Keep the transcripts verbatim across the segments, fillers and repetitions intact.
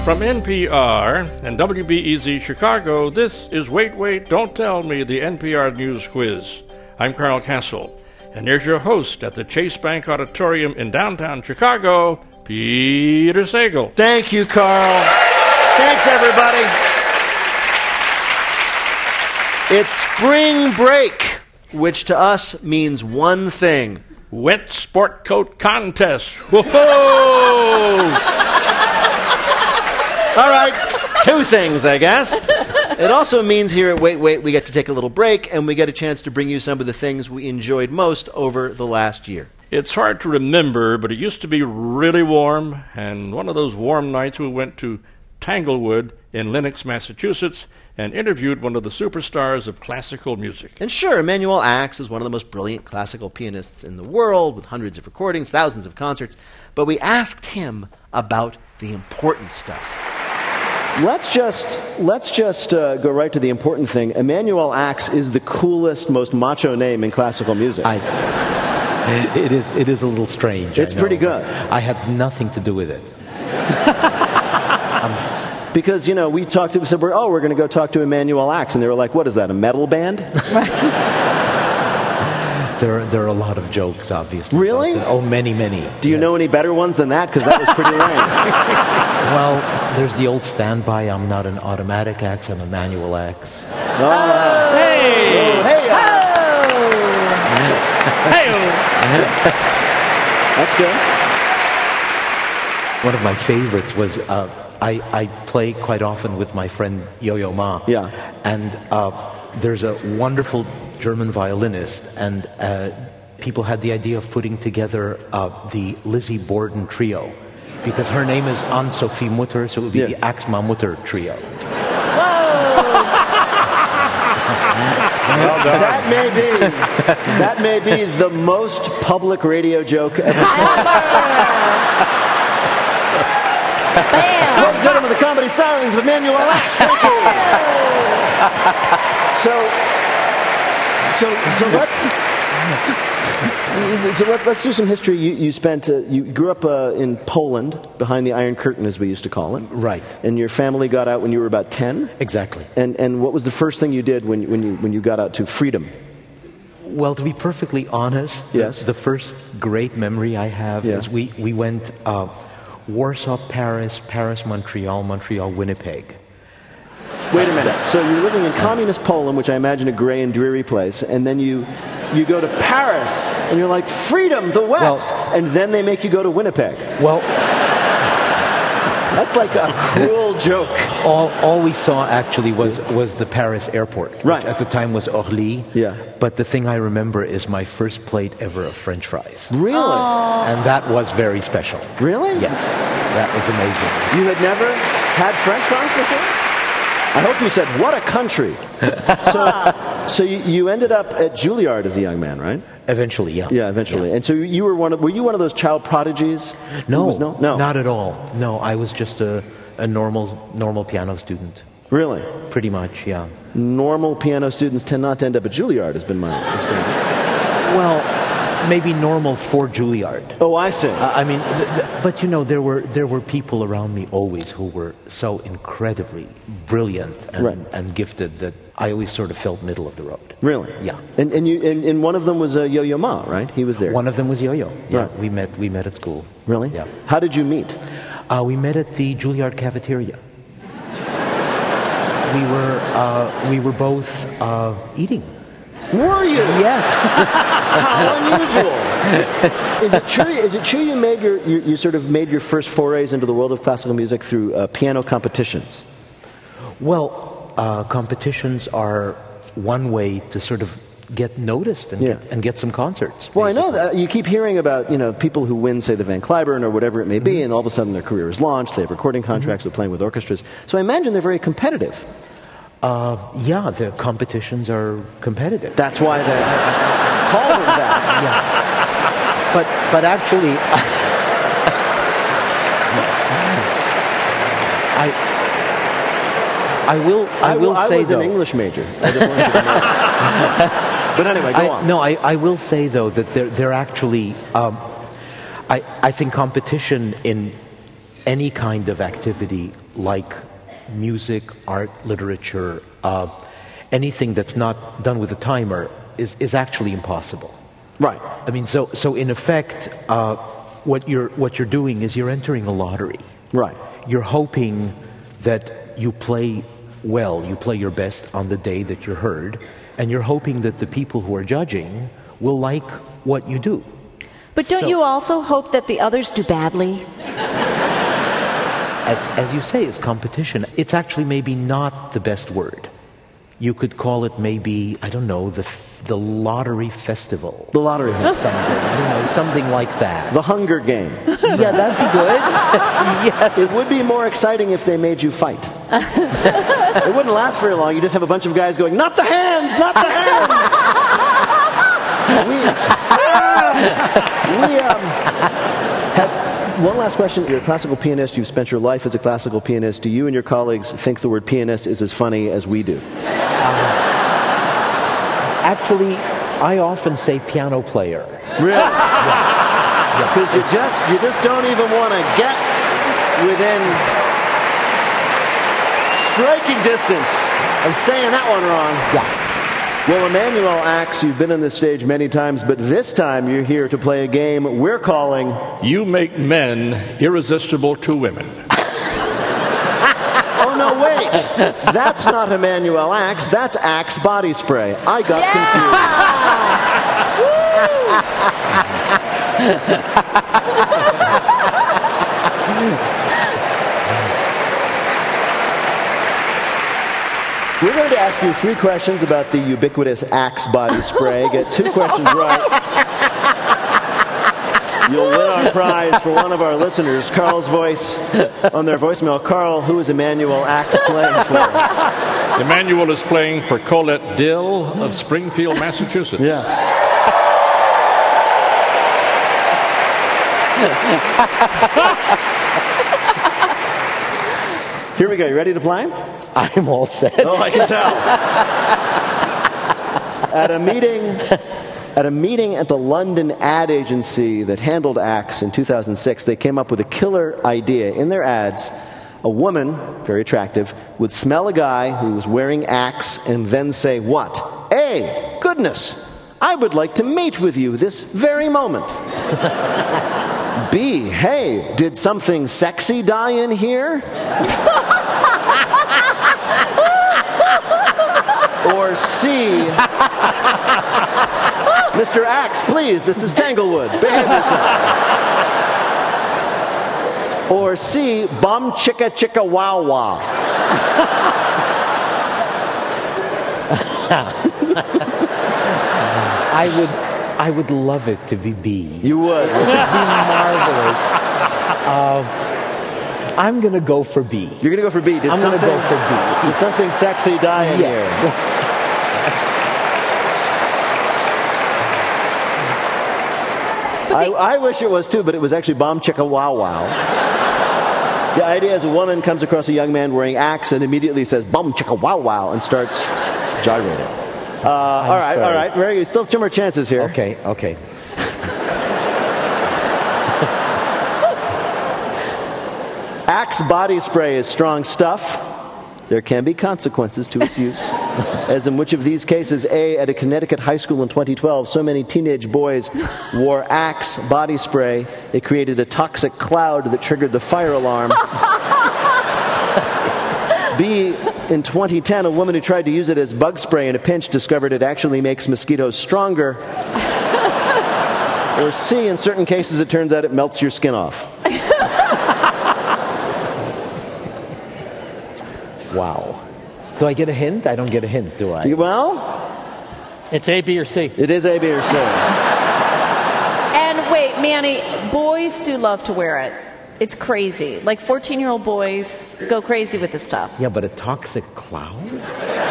From N P R and W B E Z Chicago, this is Wait, Wait, Don't Tell Me, the N P R News Quiz. I'm Carl Castle, and here's your host at the Chase Bank Auditorium in downtown Chicago, Peter Sagal. Thank you, Carl. Thanks, everybody. It's spring break, which to us means one thing. Wet sport coat contest. Whoa! All right, two things, I guess. It also means here at Wait, Wait, we get to take a little break, and we get a chance to bring you some of the things we enjoyed most over the last year. It's hard to remember, but it used to be really warm, and one of those warm nights we went to Tanglewood in Lenox, Massachusetts, and interviewed one of the superstars of classical music. And sure, Emanuel Ax is one of the most brilliant classical pianists in the world, with hundreds of recordings, thousands of concerts, but we asked him about the important stuff. Let's just let's just uh, go right to the important thing. Emanuel Ax is the coolest, most macho name in classical music. I, it is it is a little strange. It's pretty good. I had nothing to do with it. um, because you know we talked to we said we're oh we're going to go talk to Emanuel Ax, and they were like, what is that, a metal band? There, there are a lot of jokes, obviously. Really? Oh, many, many. Do you yes. know any better ones than that? Because that was pretty lame. Well, there's the old standby, I'm not an automatic axe, I'm a manual axe. Oh, uh, hey! Oh, hey! Uh, Hey! That's good. One of my favorites was, uh, I, I play quite often with my friend Yo-Yo Ma. Yeah. And uh, there's a wonderful German violinist, and uh, people had the idea of putting together uh, the Lizzie Borden trio, because her name is Anne-Sophie Mutter, so it would be yeah. the Axma Mutter trio. Well, that may be that may be the most public radio joke ever. Ladies and gentlemen, the comedy stylings of Emanuel Ax. Thank you. So. So, so let's so let's, let's do some history. You, you spent uh, you grew up uh, in Poland, behind the Iron Curtain, as we used to call it. Right. And your family got out when you were about ten. Exactly. And and what was the first thing you did when when you when you got out to freedom? Well, to be perfectly honest, yes. the, the first great memory I have yeah. is we we went uh, Warsaw, Paris, Paris, Montreal, Montreal, Winnipeg. Wait a minute. So you're living in communist Poland, which I imagine a gray and dreary place, and then you you go to Paris, and you're like, freedom, the West, well, and then they make you go to Winnipeg. Well, that's like a cruel joke. All all we saw actually was was the Paris airport, right? Which at the time was Orly. Yeah. But the thing I remember is my first plate ever of French fries. Really? Aww. And that was very special. Really? Yes. That was amazing. You had never had French fries before? I hope you said, what a country. so so you, you ended up at Juilliard as a young man, right? Eventually, yeah. Yeah, eventually. Yeah. And so you were one of, were you one of those child prodigies? No, was, no, no, not at all. No, I was just a, a normal normal piano student. Really? Pretty much, yeah. Normal piano students tend not to end up at Juilliard, has been my experience. Well, maybe normal for Juilliard. Oh, I see. Uh, I mean, th- th- but you know, there were there were people around me always who were so incredibly brilliant and, right. and gifted that I always sort of felt middle of the road. Really? Yeah. And and you and, and one of them was uh, Yo-Yo Ma, right? He was there. One of them was Yo-Yo. Yeah. Right. We met we met at school. Really? Yeah. How did you meet? Uh, we met at the Juilliard cafeteria. We were uh, we were both uh, eating. Were you? Yes. How unusual. Is it true? Is it true you made your you, you sort of made your first forays into the world of classical music through uh, piano competitions? Well, uh, competitions are one way to sort of get noticed and, yeah. get, and get some concerts. Well, basically. I know that you keep hearing about you know people who win, say, the Van Cliburn or whatever it may be, mm-hmm. and all of a sudden their career is launched. They have recording contracts. Mm-hmm. They're playing with orchestras. So I imagine they're very competitive. Uh, yeah, the competitions are competitive. That's why they call them that. Yeah. But but actually, I I will I will I, say I was though, an English major. I just wanted you to know. But anyway, go I, on. No, I, I will say though that they're they're actually um, I I think competition in any kind of activity like music, art, literature, uh, anything that's not done with a timer is, is actually impossible. Right. I mean, so so in effect, uh, what you're what you're doing is you're entering a lottery. Right. You're hoping that you play well, you play your best on the day that you're heard, and you're hoping that the people who are judging will like what you do. But don't So- you also hope that the others do badly? As as you say, it's competition. It's actually maybe not the best word. You could call it maybe, I don't know, the f- the lottery festival. The lottery. Something, you know, something like that. The Hunger Game. Yeah, that'd be good. Yes. It would be more exciting if they made you fight. It wouldn't last very long. You just have a bunch of guys going, not the hands, not the hands. we, we um, had one last question. You're a classical pianist. You've spent your life as a classical pianist. Do you and your colleagues think the word pianist is as funny as we do? Actually, I often say piano player. Really? Because you just you just don't even want to get within striking distance of saying that one wrong. Yeah. Well, Emmanuel Ax, you've been on this stage many times, but this time you're here to play a game we're calling You make men irresistible to women. Oh no, wait! That's not Emmanuel Ax, that's Axe body spray. I got confused. We're going to ask you three questions about the ubiquitous Axe body spray. Get two questions right. You'll win our prize for one of our listeners, Carl's voice on their voicemail. Carl, who is Emmanuel Ax playing for? Emmanuel is playing for Colette Dill of Springfield, Massachusetts. Yes. Here we go. You ready to play? I'm all set. Oh, I can tell. At a meeting... At a meeting at the London ad agency that handled Axe in two thousand six, they came up with a killer idea. In their ads, a woman, very attractive, would smell a guy who was wearing Axe and then say, what? A, goodness, I would like to mate with you this very moment. B, hey, did something sexy die in here? Or C, Mister Axe, please, this is Tanglewood. Behave yourself. Or C, bum chicka chicka wow wow. I would, I would love it to be B. You would. It would be marvelous. Uh, I'm going to go for B. You're going to go for B. Did I'm going to something, go for B. Did something sexy die in Yeah. here? I, I wish it was too, but it was actually bomb chicka wow wow. The idea is a woman comes across a young man wearing Axe and immediately says bomb chicka wow wow and starts gyrating. Uh, all right, sorry. all right. Very good. Still two more chances here. Okay, okay. Axe body spray is strong stuff. There can be consequences to its use. As in which of these cases? A, at a Connecticut high school in twenty twelve, so many teenage boys wore Axe body spray, it created a toxic cloud that triggered the fire alarm. B, in twenty ten, a woman who tried to use it as bug spray in a pinch discovered it actually makes mosquitoes stronger. Or C, in certain cases, it turns out it melts your skin off. Wow. Do I get a hint? I don't get a hint, do I? Well, It's A, B, or C. it is A, B, or C. And wait, Manny, boys do love to wear it. It's crazy. Like fourteen-year-old boys go crazy with this stuff. Yeah, but a toxic cloud?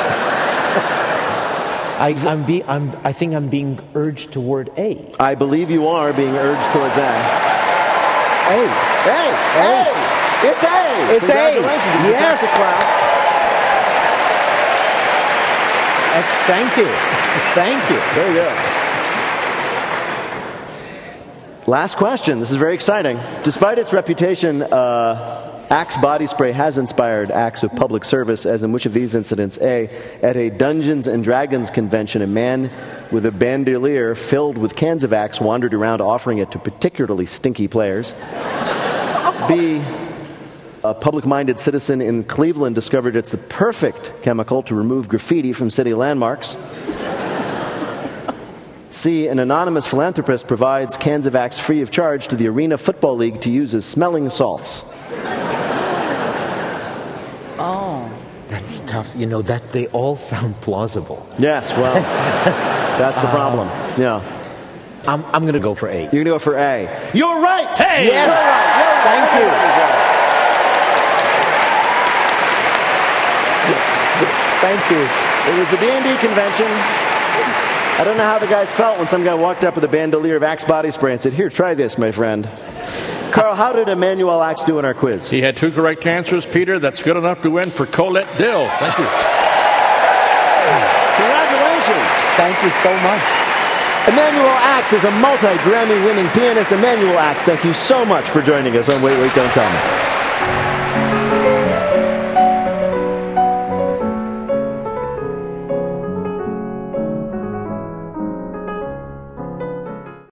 I, I'm be, I'm, I think I'm being urged toward A. I believe you are being urged towards A. A. A! A! It's A! It's A. Congratulations. It's a Yes. toxic cloud. Uh, thank you. Thank you. There you go. Last question. This is very exciting. Despite its reputation uh, Axe body spray has inspired acts of public service, as in which of these incidents? A, at a Dungeons and Dragons convention, a man with a bandolier filled with cans of Axe wandered around offering it to particularly stinky players. B, a public-minded citizen in Cleveland discovered it's the perfect chemical to remove graffiti from city landmarks. C, an anonymous philanthropist provides cans of Axe free of charge to the Arena Football League to use as smelling salts. Oh. That's tough. You know, that they all sound plausible. Yes, well, that's the problem. Yeah. I'm, I'm going to go for A. You're going to go for A. You're right! Hey! Yes! You're right. You're right. Thank you. Thank you. It was the D and D convention. I don't know how the guys felt when some guy walked up with a bandolier of Axe body spray and said, "Here, try this, my friend." Carl, how did Emmanuel Axe do in our quiz? He had two correct answers, Peter. That's good enough to win for Colette Dill. Thank you. Congratulations. Thank you so much. Emmanuel Axe is a multi-Grammy winning pianist. Emmanuel Axe, thank you so much for joining us on Wait, Wait, Don't Tell Me.